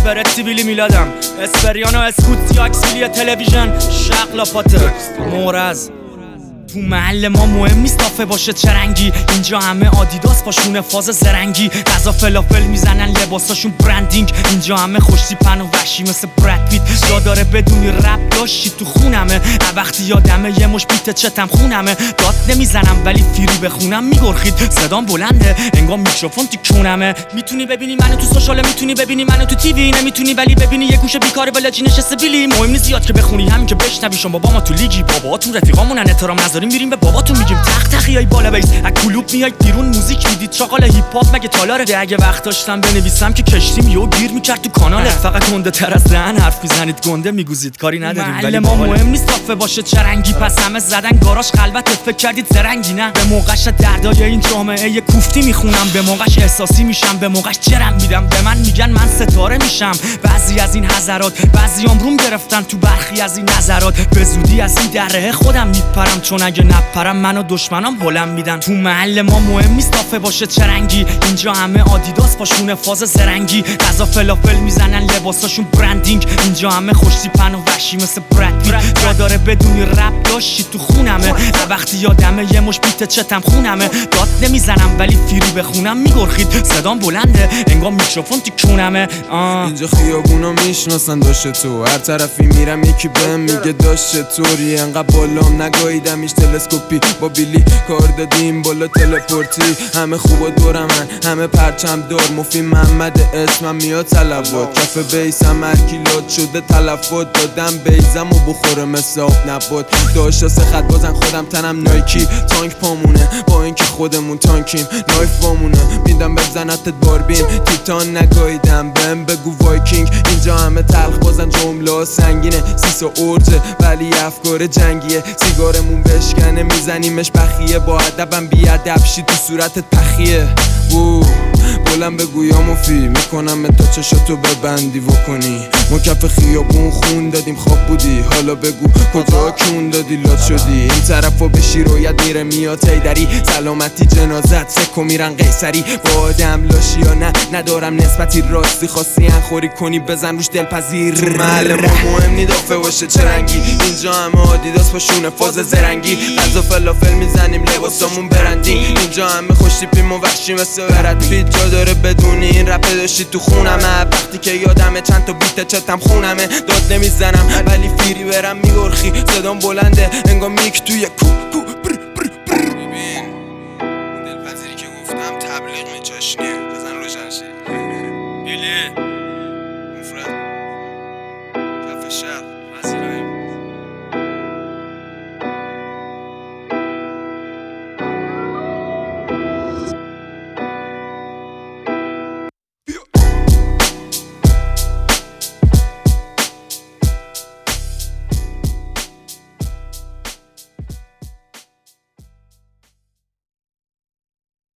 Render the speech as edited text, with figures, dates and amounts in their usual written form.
اسپرتی بیلی میلادم اسپریانو اسکوتی اکسیلی تلویژن شقلاپات مورز تو محل ما مهم نیست دافه باشه چه رنگی، اینجا همه آدیداس پاشونه فاز زرنگی، غذا فلافل میزنن لباساشون برندینگ، اینجا همه خوشتیپن و وحشی مثل برد پیت، جا داره بدونی رپ داشتی تو خونمه، وقتی یادمه یه مش بیت چتم خونمه، داد نمیزنم ولی فیری بخونم میگرخید، صدام بلنده انگار میکروفون تو کونمه، میتونی ببینی منو تو سوشال، میتونی ببینی منو تو تیوی، نمیتونی ولی ببینی یه گوشه بیکاره بلاجی نشسته بیلی، مهم نیست زیاد که بخونی همین که بشنوی، شما بابا ما تو لیگی، باباتون رفیقامونن احترام نذاریم میریم به باباتون میگیم تق تقیای بالا بیس، از کلوب میای بیرون موزیک میدید چاقال هیپ هاپ مگه تالاره، اگه وقت داشتم بنویسم که کشتیم یهو گیر میکرد تو کانال، فقط گنده تر از دهن حرف میزنید گنده میگوزید کاری نداریم ولی ما مهم نیست دافه باشه چه رنگی، پس همه زدن گاراژ خلوت فکر کردید زرنگی، نه به موقعش دردای این جامعه یه کوفتی میخونم، به موقعش احساسی میشم، به موقعش جرم میدم، به من میگن من ستاره میشم، بعضی از این حضرات بعضیام روم گرفتن تو برخی از این نظرات، به زودی از این دره خودم میپرم، چون اگه نپرم منو دشمنام هلم میدن، تو محل ما مهم نیست دافه باشه چه رنگی، اینجا همه آدیداس پاشونه فاز زرنگی، غذا فلافل میزنن لباساشون برندینگ، اینجا همه خوشتیپن و وحشی مثل برد پیت، جا داره بدونی رپ داشتی تو خونمه، وقتی یادمه یه مش بیت چتم خونمه، داد نمیزنم ولی فیری بخونم میگرخید، صدام بلنده انگار میکروفون تو کونمه. اینجا خیابونا میشناسن داشته تو، هر طرفی میرم یکی بهم میگه داشته توری، انقدر بالام نگاهیدم هیچ تلسکوپی، با بیلی کار دادیم بالا تلپورتی، همه خوبا دورمن همه پرچم دار، مفی محمد اسمم میاد تلفات، کف بیسم هرکیلات شده تلفات، دادم بیزم و بخوره مثل آب نبات، داشتا سه خط بازن خودم تنم نایکی، تانک پامونه با اینکه خودمون تانکیم، نایف وامونه میدم بزنتت باربین، تیتان نگاهیدم بهم بگو وایکینگ، اینجا همه تلخ بازن جمله سنگینه، سیسا ارجه ولی افکار جنگیه، سیگارمون بشکنه میزنیمش بخیه، با ادبم بیادب شی تو صورتت پخیه، بلند بگو یا مفی میکنم تا چشاتو ببندی و کنی، ما کف خیابون خون دادیم خواب بودی، حالا بگو کجا کون دادی لات شدی، این طرفا به شیرویت میره میاد تیدری، سلامتی جنازت سکو میرن قیصری، با آدم لاشی یا نه ندارم نسبتی، راستی خواستی انخوری کنی بزن روش دلپذیر، تو محل ما مهم نی دافه باشه چه رنگی، اینجا همه آدیداس پاشونه فاز زرنگی، غذا فلافل میزنیم لباسامون برندینگ، اینجا همه خوشتیپیم و وحشی مثل برد پیت، جا داره بدونی این رپ داشتی تو خونمه، وقتی که یادمه چند تا بیت چتم خونمه، داد نمیزنم ولی فیری برم میگرخی، صدام بلنده انگار میک توی کو ببین دلپذیری که گفتم تبلیغ میچاشنیه.